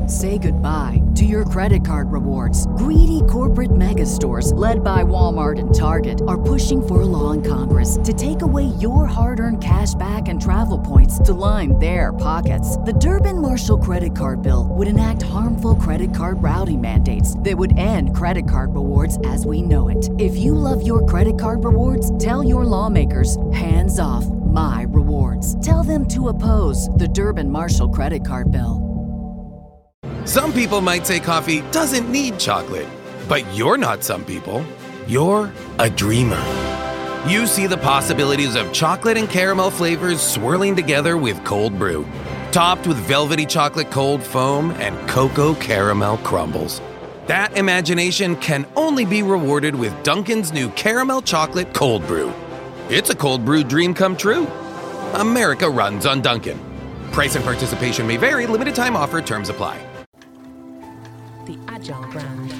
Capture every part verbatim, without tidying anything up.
Say goodbye to your credit card rewards. Greedy corporate mega stores, led by Walmart and Target, are pushing for a law in Congress to take away your hard-earned cash back and travel points to line their pockets. The Durbin-Marshall credit card bill would enact harmful credit card routing mandates that would end credit card rewards as we know it. If you love your credit card rewards, tell your lawmakers, hands off my rewards. Tell them to oppose the Durbin-Marshall credit card bill. Some people might say coffee doesn't need chocolate, but you're not some people. You're a dreamer. You see the possibilities of chocolate and caramel flavors swirling together with cold brew, topped with velvety chocolate cold foam and cocoa caramel crumbles. That imagination can only be rewarded with Dunkin's new caramel chocolate cold brew. It's a cold brew dream come true. America runs on Dunkin'. Price and participation may vary. Limited time offer. Terms apply. The Agile brand.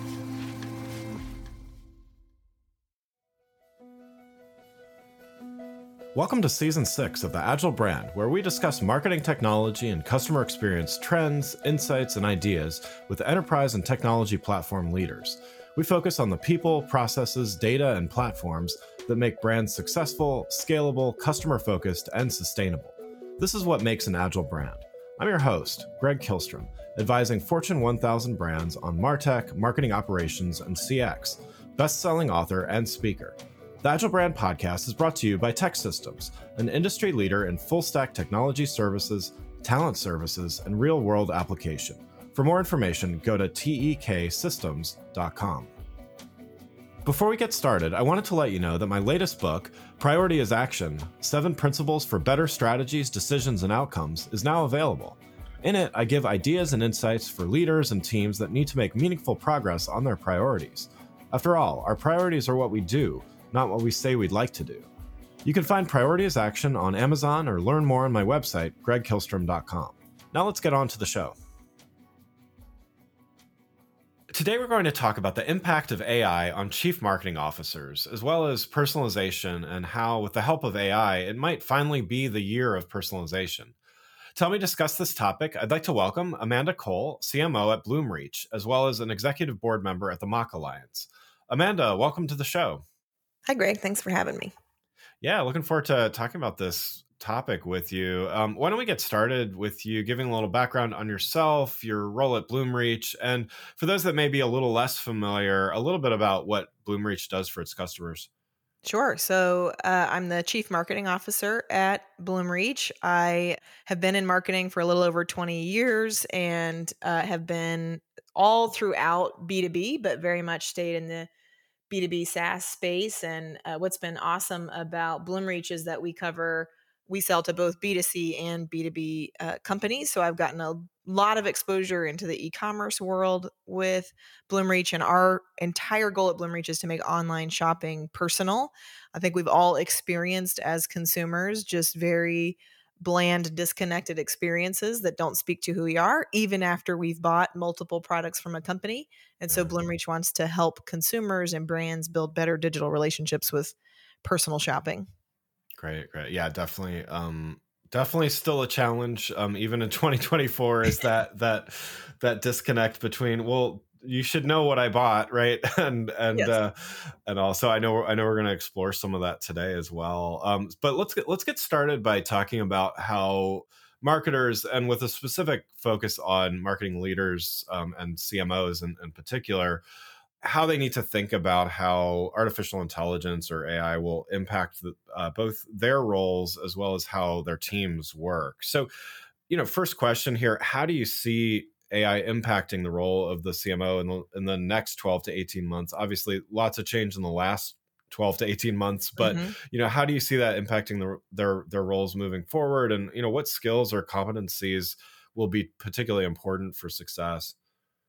Welcome to Season six of the Agile brand, where we discuss marketing technology and customer experience trends, insights, and ideas with enterprise and technology platform leaders. We focus on the people, processes, data, and platforms that make brands successful, scalable, customer-focused, and sustainable. This is what makes an Agile brand. I'm your host, Greg Kihlstrom, advising Fortune one thousand brands on MarTech, marketing operations, and C X, best-selling author and speaker. The Agile Brand Podcast is brought to you by TEKsystems, an industry leader in full-stack technology services, talent services, and real-world application. For more information, go to tek systems dot com. Before we get started, I wanted to let you know that my latest book, Priority is Action: Seven Principles for Better Strategies, Decisions, and Outcomes, is now available. In it, I give ideas and insights for leaders and teams that need to make meaningful progress on their priorities. After all, our priorities are what we do, not what we say we'd like to do. You can find Priority is Action on Amazon or learn more on my website, greg kihlstrom dot com. Now let's get on to the show. Today we're going to talk about the impact of A I on chief marketing officers, as well as personalization and how, with the help of A I, it might finally be the year of personalization. To help me discuss this topic, I'd like to welcome Amanda Cole, C M O at Bloomreach, as well as an executive board member at the Mock Alliance. Amanda, welcome to the show. Hi, Greg. Thanks for having me. Yeah, looking forward to talking about this topic with you. Um, why don't we get started with you giving a little background on yourself, your role at Bloomreach, and for those that may be a little less familiar, a little bit about what Bloomreach does for its customers. Sure. So uh, I'm the Chief Marketing Officer at Bloomreach. I have been in marketing for a little over twenty years and uh, have been all throughout B two B, but very much stayed in the B two B SaaS space. And uh, what's been awesome about Bloomreach is that we cover, we sell to both B two C and B two B uh, companies. So I've gotten a lot of exposure into the e-commerce world with Bloomreach, and our entire goal at Bloomreach is to make online shopping personal. I think we've all experienced as consumers just very bland, disconnected experiences that don't speak to who we are, even after we've bought multiple products from a company. And so Bloomreach wants to help consumers and brands build better digital relationships with personal shopping. Great, great. Yeah, definitely. Um, definitely still a challenge, um, even in twenty twenty-four, is that that that disconnect between, well, you should know what I bought, right? And and yes. uh, and also, I know I know we're going to explore some of that today as well. Um, but let's get let's get started by talking about how marketers, and with a specific focus on marketing leaders um, and C M Os in, in particular, how they need to think about how artificial intelligence or A I will impact the, uh, both their roles as well as how their teams work. So, you know, first question here, how do you see A I impacting the role of the C M O in the, in the next twelve to eighteen months? Obviously, lots of change in the last twelve to eighteen months, but, mm-hmm. you know, how do you see that impacting the, their, their roles moving forward? And, you know, what skills or competencies will be particularly important for success?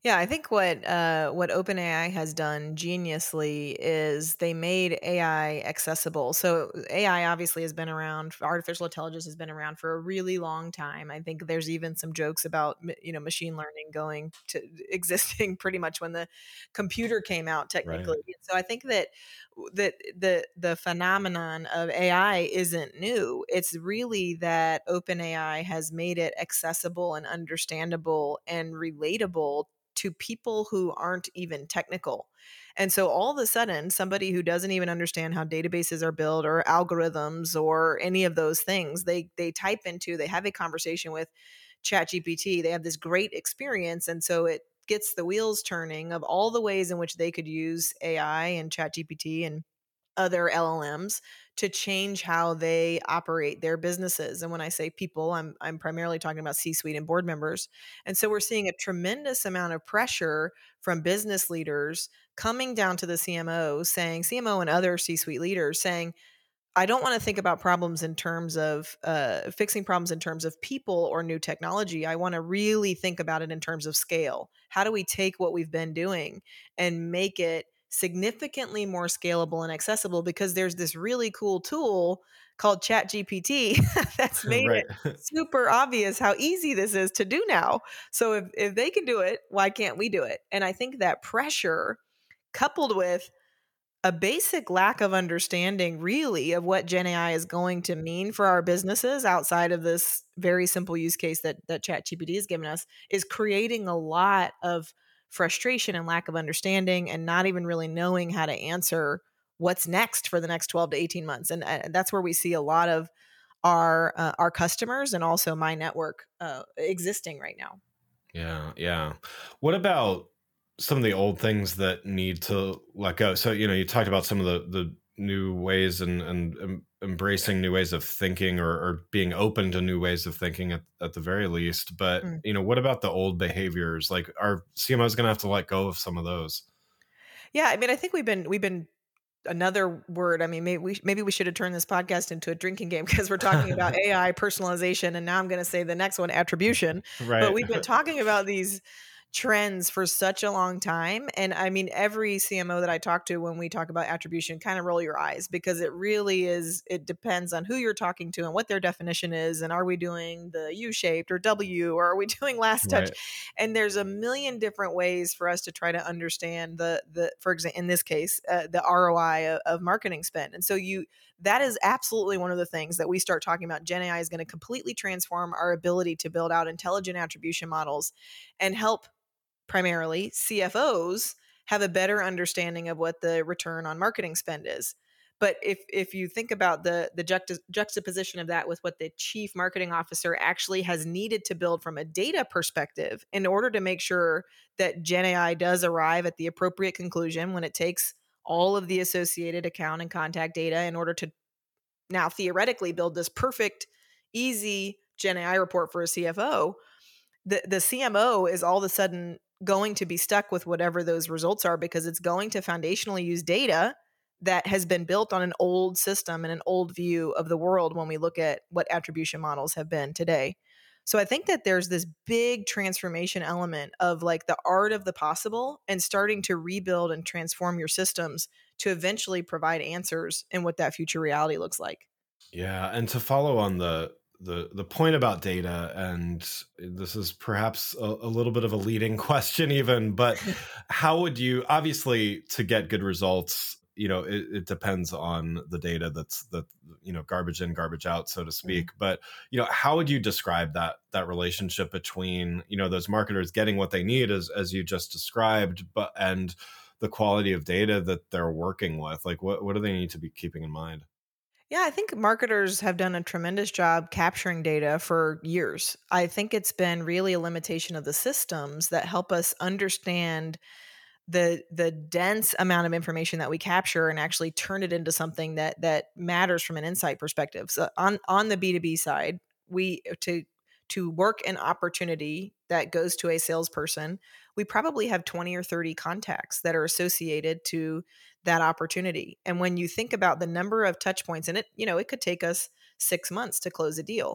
Yeah, I think what uh, what OpenAI has done geniusly is they made A I accessible. So A I obviously has been around. Artificial intelligence has been around for a really long time. I think there's even some jokes about m- you know machine learning going to existing pretty much when the computer came out Right. technically. So I think that that the the phenomenon of A I isn't new. It's really that OpenAI has made it accessible and understandable and relatable to people who aren't even technical. And so all of a sudden, somebody who doesn't even understand how databases are built or algorithms or any of those things, they they type into, they have a conversation with ChatGPT, they have this great experience. And so it gets the wheels turning of all the ways in which they could use A I and ChatGPT and other L L Ms to change how they operate their businesses. And when I say people, I'm I'm primarily talking about C-suite and board members. And so we're seeing a tremendous amount of pressure from business leaders coming down to the C M O saying, C M O and other C-suite leaders saying, I don't want to think about problems in terms of uh, fixing problems in terms of people or new technology. I want to really think about it in terms of scale. How do we take what we've been doing and make it significantly more scalable and accessible? Because there's this really cool tool called ChatGPT that's made Right. it super obvious how easy this is to do now. So if, if they can do it, why can't we do it? And I think that pressure coupled with a basic lack of understanding really of what Gen A I is going to mean for our businesses outside of this very simple use case that that ChatGPT has given us is creating a lot of frustration and lack of understanding and not even really knowing how to answer what's next for the next twelve to eighteen months. And uh, that's where we see a lot of our uh, our customers and also my network uh, existing right now. Yeah, yeah. What about some of the old things that need to let go? So, you know, you talked about some of the the new ways and and em- embracing new ways of thinking, or, or being open to new ways of thinking at, at the very least. But, Mm. you know, what about the old behaviors? Like, our C M O is going to have to let go of some of those. Yeah, I mean, I think we've been we've been another word. I mean, maybe we maybe we should have turned this podcast into a drinking game because we're talking about A I personalization, and now I'm going to say the next one, attribution. But Right. we've been talking about these trends for such a long time, and I mean, every C M O that I talk to when we talk about attribution, kind of roll your eyes because it really is. It depends on who you're talking to and what their definition is, and are we doing the U-shaped or W, or are we doing last touch? Right. And there's a million different ways for us to try to understand the the for example in this case uh, the R O I of, of marketing spend. And so you that is absolutely one of the things that we start talking about. Gen A I is going to completely transform our ability to build out intelligent attribution models and help primarily C F Os have a better understanding of what the return on marketing spend is. But if if you think about the the juxta- juxtaposition of that with what the chief marketing officer actually has needed to build from a data perspective in order to make sure that Gen A I does arrive at the appropriate conclusion when it takes all of the associated account and contact data in order to now theoretically build this perfect, easy Gen A I report for a C F O, the the C M O is all of a sudden going to be stuck with whatever those results are because it's going to foundationally use data that has been built on an old system and an old view of the world when we look at what attribution models have been today. So I think that there's this big transformation element of like the art of the possible and starting to rebuild and transform your systems to eventually provide answers in what that future reality looks like. Yeah, and to follow on the the the point about data, and this is perhaps a, a little bit of a leading question, even, but how would you, obviously, to get good results, you know, it, it depends on the data that's that you know garbage in, garbage out, so to speak. But you know, how would you describe that that relationship between you know those marketers getting what they need, as as you just described, but and the quality of data that they're working with? Like, what what do they need to be keeping in mind? Yeah, I think marketers have done a tremendous job capturing data for years. I think it's been really a limitation of the systems that help us understand the the dense amount of information that we capture and actually turn it into something that that matters from an insight perspective. So on on the B two B side, we to to work an opportunity that goes to a salesperson, we probably have twenty or thirty contacts that are associated to that opportunity. And when you think about the number of touch points, and it, you know, it could take us six months to close a deal.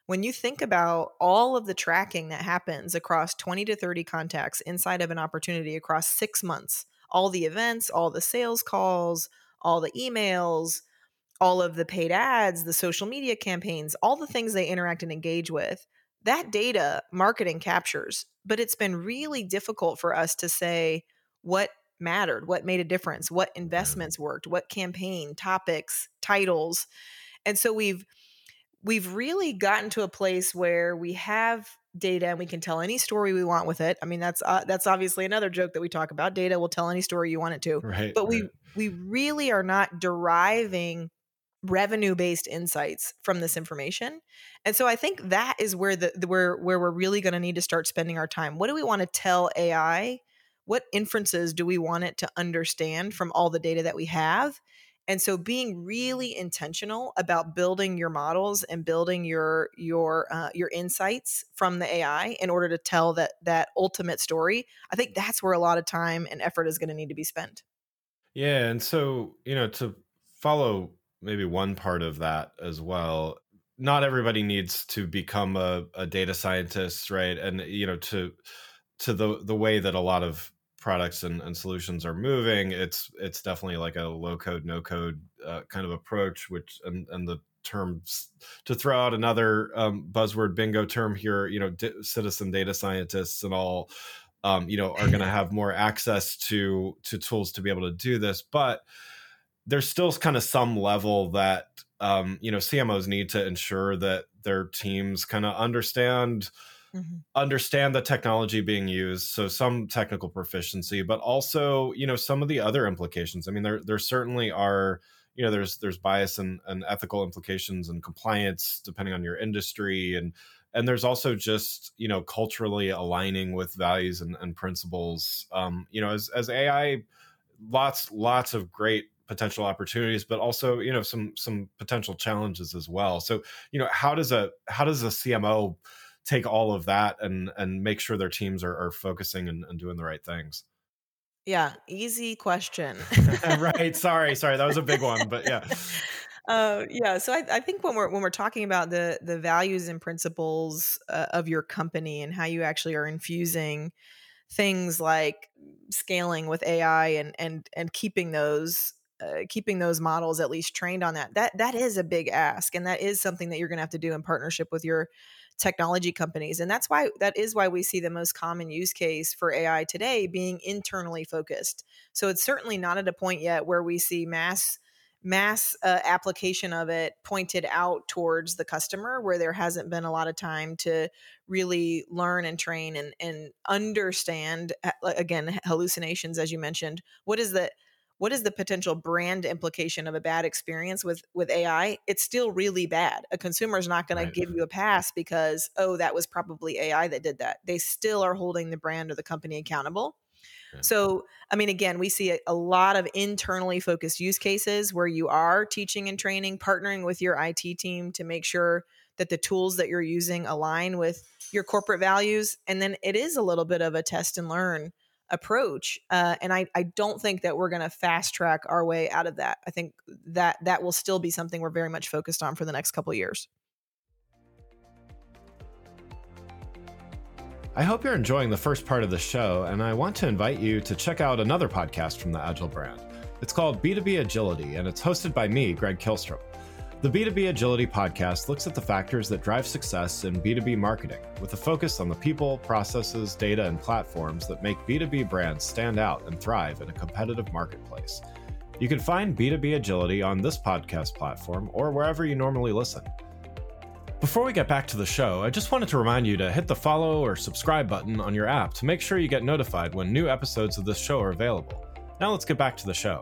when you think about all of the tracking that happens across twenty to thirty contacts inside of an opportunity across six months, all the events, all the sales calls, all the emails, all of the paid ads, the social media campaigns, all the things they interact and engage with, that data marketing captures. But it's been really difficult for us to say what mattered, what made a difference, what investments worked, what campaign, topics, titles. And so we've we've really gotten to a place where we have data and we can tell any story we want with it. I mean, that's uh, that's obviously another joke that we talk about. Data will tell any story you want it to. Right. But we right. we really are not deriving revenue-based insights from this information. And so I think that is where the, the where where we're really going to need to start spending our time. What do we want to tell A I? What inferences do we want it to understand from all the data that we have? And so being really intentional about building your models and building your your uh, your insights from the A I in order to tell that that ultimate story, I think that's where a lot of time and effort is going to need to be spent. Yeah. And so, you know, to follow maybe one part of that as well, not everybody needs to become a, a data scientist, right? And, you know, to to the the way that a lot of products and, and solutions are moving, it's it's definitely like a low code, no code uh, kind of approach, which and, and the terms, to throw out another um, buzzword bingo term here, you know, d- citizen data scientists and all, um, you know, are going to have more access to to tools to be able to do this. But there's still kind of some level that, um, you know, C M Os need to ensure that their teams kind of understand Mm-hmm. understand the technology being used. So some technical proficiency, but also, you know, some of the other implications. I mean, there there certainly are, you know, there's there's bias and, and ethical implications and compliance depending on your industry. And and there's also just, you know, culturally aligning with values and, and principles. Um, you know, as as A I, lots, lots of great potential opportunities, but also, you know, some some potential challenges as well. So, you know, how does a how does a C M O take all of that and and make sure their teams are, are focusing and, and doing the right things? Yeah, easy question. Right. Sorry, sorry. That was a big one, but yeah. Uh, yeah. So I, I think when we're when we're talking about the the values and principles uh, of your company and how you actually are infusing things like scaling with A I and and and keeping those uh, keeping those models at least trained on that, that that is a big ask, and that is something that you're going to have to do in partnership with your technology companies. And that's why that is why we see the most common use case for A I today being internally focused. So it's certainly not at a point yet where we see mass mass uh, application of it pointed out towards the customer, where there hasn't been a lot of time to really learn and train and, and understand, again, hallucinations, as you mentioned. What is the what is the potential brand implication of a bad experience with with A I? It's still really bad. A consumer is not going Right. to give you a pass because, oh, that was probably A I that did that. They still are holding the brand or the company accountable. Yeah. So, I mean, again, we see a, a lot of internally focused use cases where you are teaching and training, partnering with your I T team to make sure that the tools that you're using align with your corporate values. And then it is a little bit of a test and learn approach. Uh, and I, I don't think that we're going to fast track our way out of that. I think that that will still be something we're very much focused on for the next couple of years. I hope you're enjoying the first part of the show, and I want to invite you to check out another podcast from the Agile brand. It's called B two B Agility, and it's hosted by me, Greg Kihlstrom. The B two B Agility podcast looks at the factors that drive success in B two B marketing, with a focus on the people, processes, data, and platforms that make B two B brands stand out and thrive in a competitive marketplace. You can find B two B Agility on this podcast platform or wherever you normally listen. Before we get back to the show, I just wanted to remind you to hit the follow or subscribe button on your app to make sure you get notified when new episodes of this show are available. Now let's get back to the show.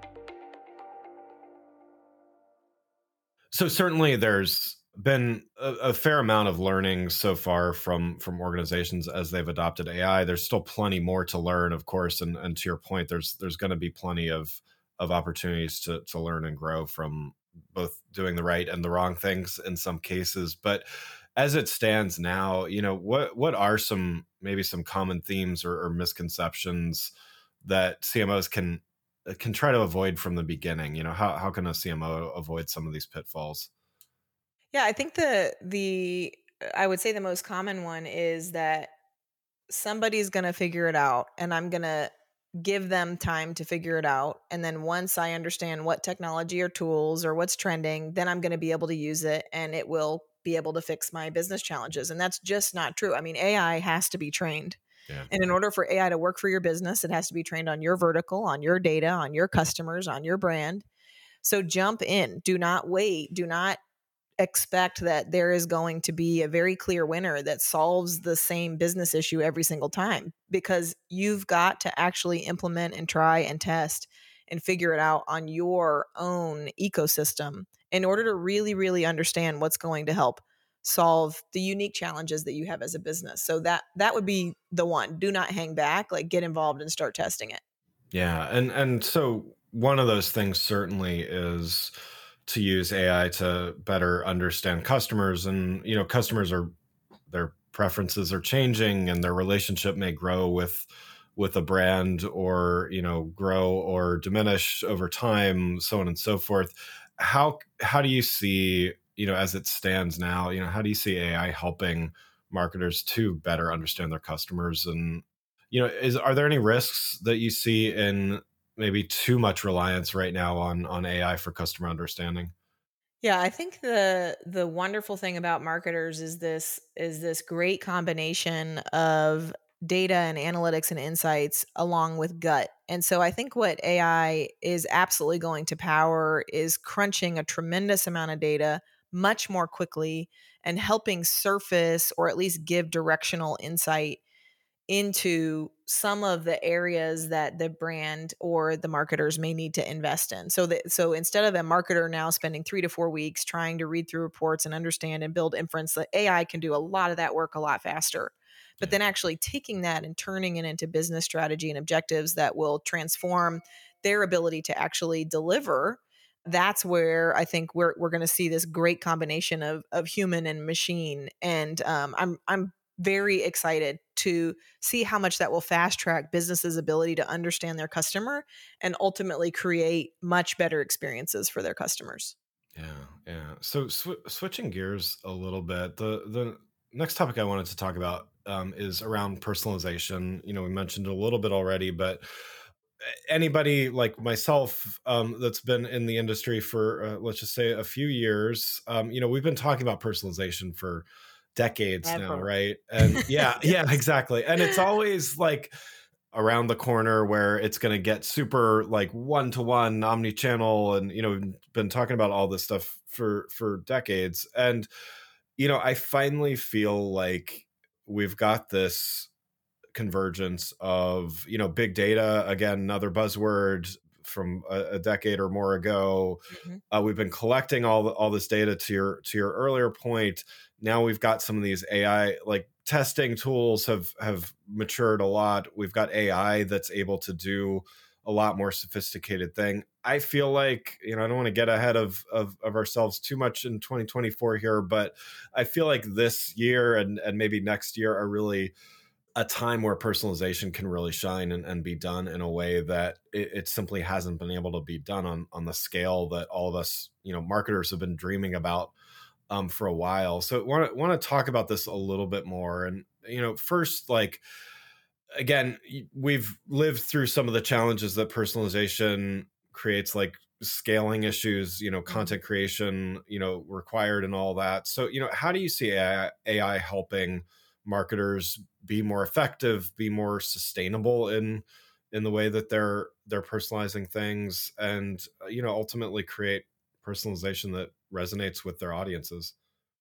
So certainly there's been a, a fair amount of learning so far from, from organizations as they've adopted A I. There's still plenty more to learn, of course, and, and to your point, there's there's going to be plenty of, of opportunities to, to learn and grow from both doing the right and the wrong things in some cases. But as it stands now, you know, what what are some maybe some common themes or, or misconceptions that C M Os can can try to avoid from the beginning? You know, how how can a C M O avoid some of these pitfalls? Yeah, I think the the I would say the most common one is that somebody's going to figure it out and I'm going to give them time to figure it out. And then once I understand what technology or tools or what's trending, then I'm going to be able to use it and it will be able to fix my business challenges. And that's just not true. I mean, A I has to be trained. Yeah. And in order for A I to work for your business, it has to be trained on your vertical, on your data, on your customers, on your brand. So jump in. Do not wait. Do not expect that there is going to be a very clear winner that solves the same business issue every single time, because you've got to actually implement and try and test and figure it out on your own ecosystem in order to really, really understand what's going to help solve the unique challenges that you have as a business. So that that would be the one. Do not hang back, like get involved and start testing it. Yeah. And and so one of those things certainly is to use A I to better understand customers. And, you know, customers are, their preferences are changing and their relationship may grow with with a brand, or, you know, grow or diminish over time, so on and so forth. How how do you see, you know, as it stands now, you know, how do you see A I helping marketers to better understand their customers? And, you know, is are there any risks that you see in maybe too much reliance right now on on A I for customer understanding? Yeah, I think the the wonderful thing about marketers is this is this great combination of data and analytics and insights along with gut. And so I think what A I is absolutely going to power is crunching a tremendous amount of data much more quickly and helping surface or at least give directional insight into some of the areas that the brand or the marketers may need to invest in. So that so instead of a marketer now spending three to four weeks trying to read through reports and understand and build inference, the A I can do a lot of that work a lot faster. But then actually taking that and turning it into business strategy and objectives that will transform their ability to actually deliver. That's where I think we're we're going to see this great combination of of human and machine. And um, I'm I'm very excited to see how much that will fast track businesses' ability to understand their customer and ultimately create much better experiences for their customers. Yeah, yeah. So sw- switching gears a little bit, the the next topic I wanted to talk about um, is around personalization. You know, we mentioned it a little bit already, but anybody like myself um, that's been in the industry for uh, let's just say a few years, um, you know, we've been talking about personalization for decades now, Ever. right? And yeah, yeah, Yes. exactly. And it's always like around the corner where it's going to get super like one to one omni-channel, and you know, we've been talking about all this stuff for for decades. And you know, I finally feel like we've got this convergence of, you know, big data, again, another buzzword from a, a decade or more ago. Mhm. Uh, we've been collecting all the, all this data, to your to your earlier point. Now we've got some of these A I like testing tools have have matured a lot. We've got A I that's able to do a lot more sophisticated thing. I feel like, you know, I don't want to get ahead of, of of ourselves too much in twenty twenty-four here, but I feel like this year and and maybe next year are really a time where personalization can really shine and, and be done in a way that it, it simply hasn't been able to be done on on the scale that all of us, you know, marketers have been dreaming about um, for a while. So want to want to talk about this a little bit more. And you know, first, like again, we've lived through some of the challenges that personalization creates, like scaling issues, you know, content creation, you know, required and all that. So, you know, how do you see A I, A I helping marketers be more effective, be more sustainable in in the way that they're they're personalizing things, and you know, ultimately create personalization that resonates with their audiences?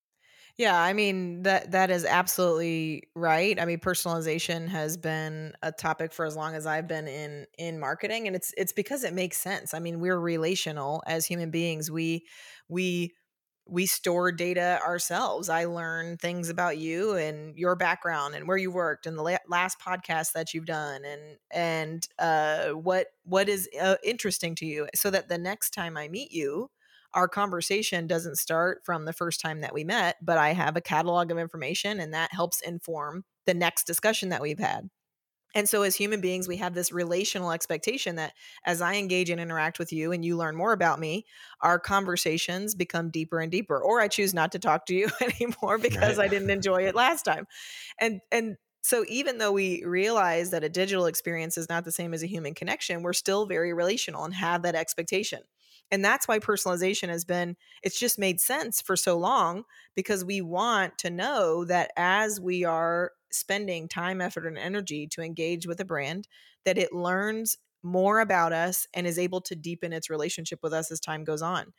Yeah, I mean that that is absolutely right. I mean, personalization has been a topic for as long as I've been in in marketing, and it's it's because it makes sense. I mean, we're relational as human beings. We we we store data ourselves. I learn things about you and your background and where you worked and the la- last podcast that you've done, and and uh, what what is uh, interesting to you, so that the next time I meet you, our conversation doesn't start from the first time that we met, but I have a catalog of information and that helps inform the next discussion that we've had. And so as human beings, we have this relational expectation that as I engage and interact with you and you learn more about me, our conversations become deeper and deeper, or I choose not to talk to you anymore because Right. I didn't enjoy it last time. And, and, so even though we realize that a digital experience is not the same as a human connection, we're still very relational and have that expectation. And that's why personalization has been, it's just made sense for so long, because we want to know that as we are spending time, effort, and energy to engage with a brand, that it learns more about us and is able to deepen its relationship with us as time goes on.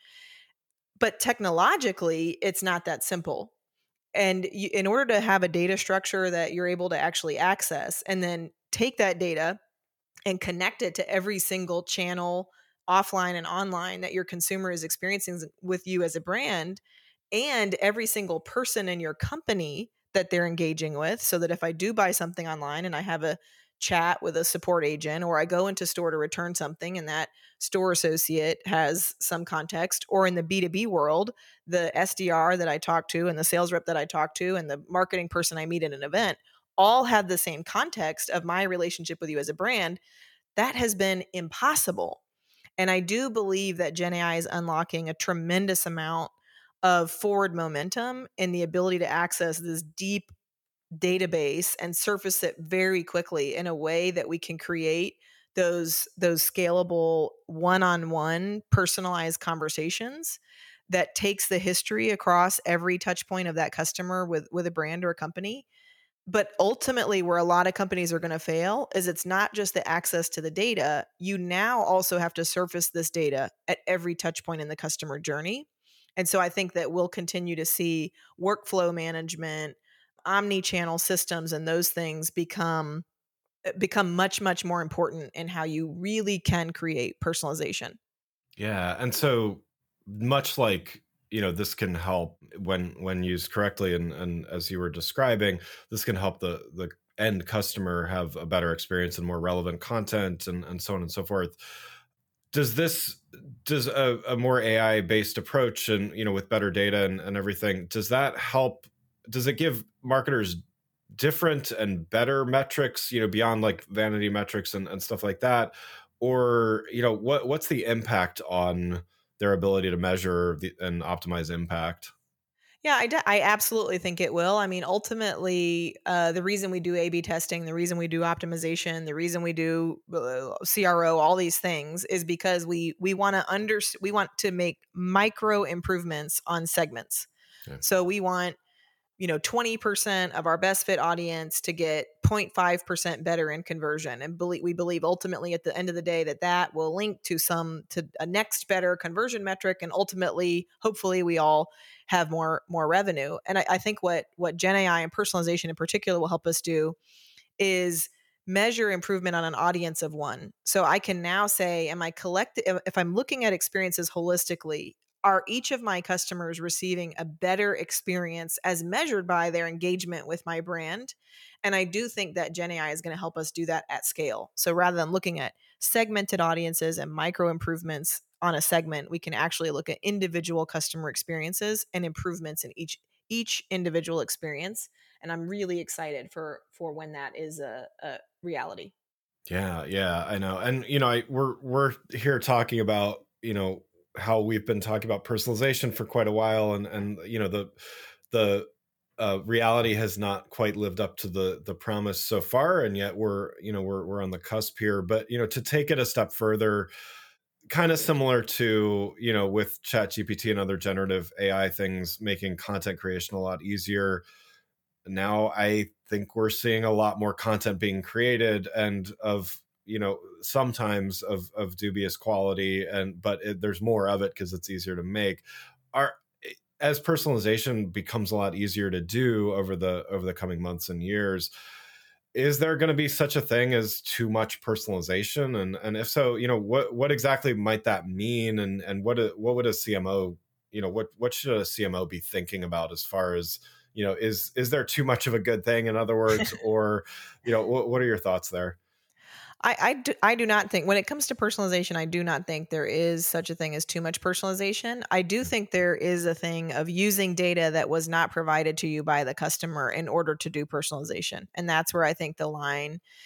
But technologically, it's not that simple. And you, in order to have a data structure that you're able to actually access and then take that data and connect it to every single channel, offline and online, that your consumer is experiencing with you as a brand, and every single person in your company that they're engaging with, so that if I do buy something online and I have a chat with a support agent, or I go into store to return something and that store associate has some context, or in the B two B world, the S D R that I talk to and the sales rep that I talk to and the marketing person I meet at an event all have the same context of my relationship with you as a brand, that has been impossible. And I do believe that Gen A I is unlocking a tremendous amount of forward momentum in the ability to access this deep database and surface it very quickly in a way that we can create those those scalable one-on-one personalized conversations that takes the history across every touch point of that customer with with a brand or a company. But ultimately, where a lot of companies are going to fail is it's not just the access to the data. You now also have to surface this data at every touch point in the customer journey. And so I think that we'll continue to see workflow management, omni-channel systems, and those things become become much, much more important in how you really can create personalization. Yeah, and so much like, you know, this can help when when used correctly, and and as you were describing, this can help the the end customer have a better experience and more relevant content, and and so on and so forth. Does this does a, a more A I based approach, and you know, with better data and, and everything, does that help? Does it give marketers different and better metrics, you know, beyond like vanity metrics and, and stuff like that? Or, you know, what what's the impact on their ability to measure the, and optimize impact? Yeah, I, de- I absolutely think it will. I mean, ultimately, uh, the reason we do A B testing, the reason we do optimization, the reason we do uh, C R O, all these things is because we we want to under we want to make micro improvements on segments. Yeah. So we want, you know, twenty percent of our best fit audience to get zero point five percent better in conversion. And believe, we believe ultimately at the end of the day that that will link to some, to a next better conversion metric. And ultimately, hopefully we all have more, more revenue. And I, I think what, what Gen A I and personalization in particular will help us do is measure improvement on an audience of one. So I can now say, am I collect if, if I'm looking at experiences holistically, are each of my customers receiving a better experience as measured by their engagement with my brand? And I do think that Gen A I is going to help us do that at scale. So rather than looking at segmented audiences and micro improvements on a segment, we can actually look at individual customer experiences and improvements in each each individual experience. And I'm really excited for for when that is a, a reality. Yeah, yeah, I know. And you know, I we're we're here talking about, you know, how we've been talking about personalization for quite a while, and and you know, the the uh, reality has not quite lived up to the the promise so far, and yet we're, you know, we're we're on the cusp here. But you know, to take it a step further, kind of similar to, you know, with ChatGPT and other generative A I things making content creation a lot easier. Now I think we're seeing a lot more content being created, and of, you know, sometimes of of dubious quality, and but it, there's more of it because it's easier to make. Are As personalization becomes a lot easier to do over the over the coming months and years, is there going to be such a thing as too much personalization? And and if so, you know, what what exactly might that mean? And and what a, what would a C M O, you know, what what should a C M O be thinking about as far as, you know, is is there too much of a good thing, in other words? Or, you know, what, what are your thoughts there? I, I, do, I do not think, when it comes to personalization, I do not think there is such a thing as too much personalization. I do think there is a thing of using data that was not provided to you by the customer in order to do personalization. And that's where I think the line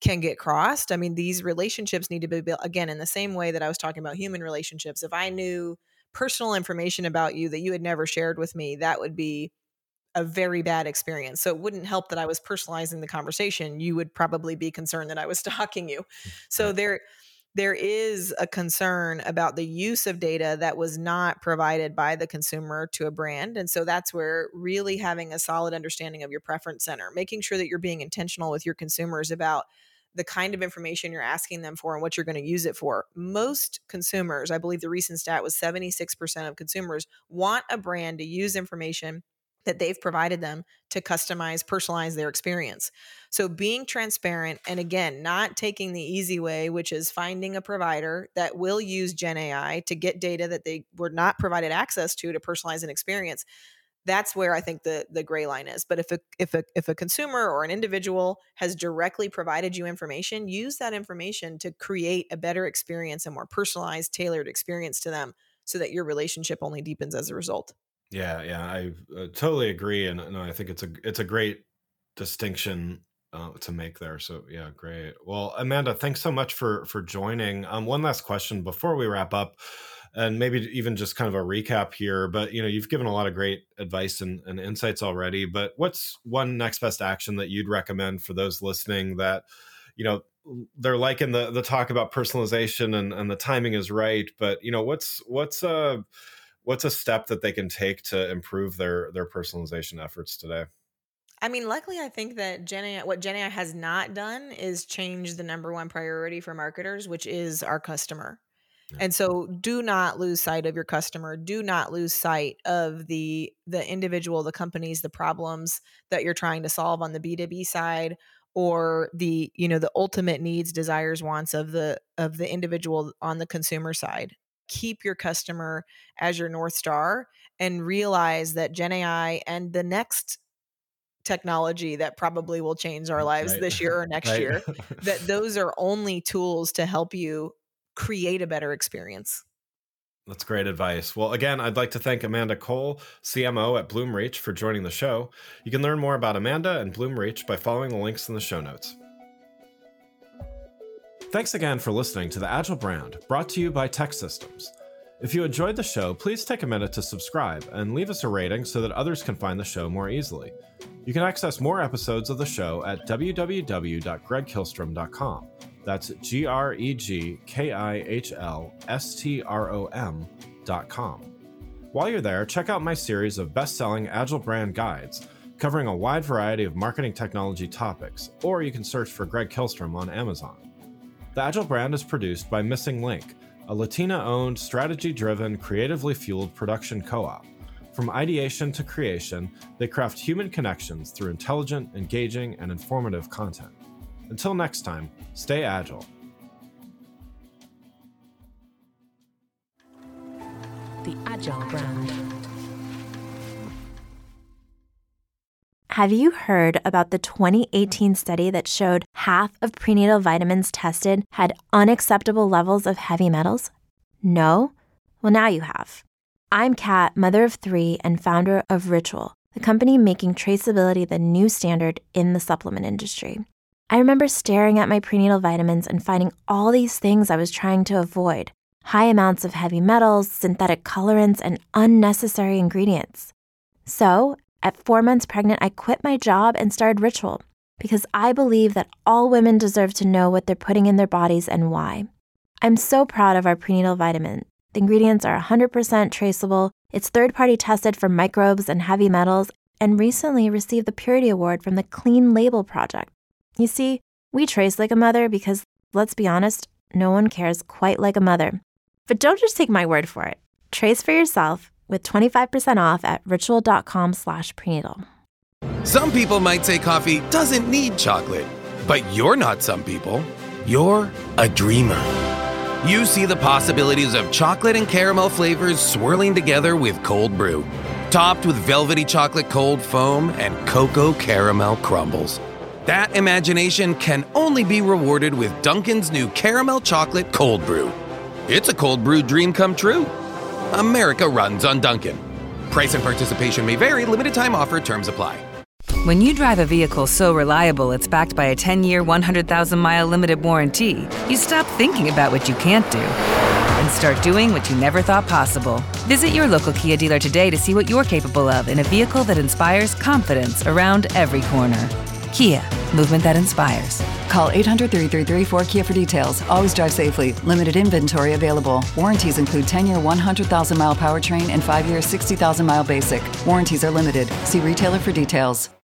can get crossed. I mean, these relationships need to be built, again, in the same way that I was talking about human relationships. If I knew personal information about you that you had never shared with me, that would be a very bad experience. So it wouldn't help that I was personalizing the conversation. You would probably be concerned that I was stalking you. So right. there, there is a concern about the use of data that was not provided by the consumer to a brand. And so that's where really having a solid understanding of your preference center, making sure that you're being intentional with your consumers about the kind of information you're asking them for and what you're going to use it for. Most consumers, I believe the recent stat was seventy-six percent of consumers want a brand to use information that they've provided them to customize, personalize their experience. So being transparent, and again, not taking the easy way, which is finding a provider that will use Gen A I to get data that they were not provided access to to personalize an experience. That's where I think the the gray line is. But if a if a if a consumer or an individual has directly provided you information, use that information to create a better experience, a more personalized, tailored experience to them, so that your relationship only deepens as a result. Yeah, yeah, I uh, totally agree, and, and I think it's a it's a great distinction uh, to make there. So yeah, great. Well, Amanda, thanks so much for for joining. Um, one last question before we wrap up, and maybe even just kind of a recap here. But you know, you've given a lot of great advice and, and insights already. But what's one next best action that you'd recommend for those listening that, you know, they're liking the the talk about personalization and and the timing is right, but you know, what's what's a What's a step that they can take to improve their their personalization efforts today? I mean, luckily, I think that Gen A I, what Gen A I has not done is change the number one priority for marketers, which is our customer. Yeah. And so do not lose sight of your customer. Do not lose sight of the the individual, the companies, the problems that you're trying to solve on the B two B side, or the, you know, the ultimate needs, desires, wants of the of the individual on the consumer side. Keep your customer as your North Star and realize that Gen A I and the next technology that probably will change our lives right. this year or next right. year, that those are only tools to help you create a better experience. That's great advice. Well, again, I'd like to thank Amanda Cole, C M O at Bloomreach, for joining the show. You can learn more about Amanda and Bloomreach by following the links in the show notes. Thanks again for listening to The Agile Brand, brought to you by TEKsystems. If you enjoyed the show, please take a minute to subscribe and leave us a rating so that others can find the show more easily. You can access more episodes of the show at w w w dot greg kihlstrom dot com. That's G R E G K I H L S T R O M dot com. While you're there, check out my series of best-selling Agile Brand guides covering a wide variety of marketing technology topics, or you can search for Greg Kihlstrom on Amazon. The Agile Brand is produced by Missing Link, a Latina-owned, strategy-driven, creatively fueled production co-op. From ideation to creation, they craft human connections through intelligent, engaging, and informative content. Until next time, stay agile. The Agile Brand. Have you heard about the twenty eighteen study that showed half of prenatal vitamins tested had unacceptable levels of heavy metals? No? Well, now you have. I'm Kat, mother of three and founder of Ritual, the company making traceability the new standard in the supplement industry. I remember staring at my prenatal vitamins and finding all these things I was trying to avoid: high amounts of heavy metals, synthetic colorants, and unnecessary ingredients. So, at four months pregnant, I quit my job and started Ritual because I believe that all women deserve to know what they're putting in their bodies and why. I'm so proud of our prenatal vitamin. The ingredients are one hundred percent traceable, it's third-party tested for microbes and heavy metals, and recently received the Purity Award from the Clean Label Project. You see, we trace like a mother because, let's be honest, no one cares quite like a mother. But don't just take my word for it. Trace for yourself with twenty-five percent off at ritual.com slash prenatal. Some people might say coffee doesn't need chocolate, but you're not some people. You're a dreamer. You see the possibilities of chocolate and caramel flavors swirling together with cold brew, topped with velvety chocolate cold foam and cocoa caramel crumbles. That imagination can only be rewarded with Dunkin's new caramel chocolate cold brew. It's a cold brew dream come true. America runs on Dunkin'. Price and participation may vary. Limited time offer. Terms apply. When you drive a vehicle so reliable it's backed by a ten-year, one hundred thousand mile limited warranty, you stop thinking about what you can't do and start doing what you never thought possible. Visit your local Kia dealer today to see what you're capable of in a vehicle that inspires confidence around every corner. Kia, movement that inspires. Call eight hundred, three three three, four K I A for details. Always drive safely. Limited inventory available. Warranties include ten-year, one hundred thousand mile powertrain and five-year, sixty thousand mile basic. Warranties are limited. See retailer for details.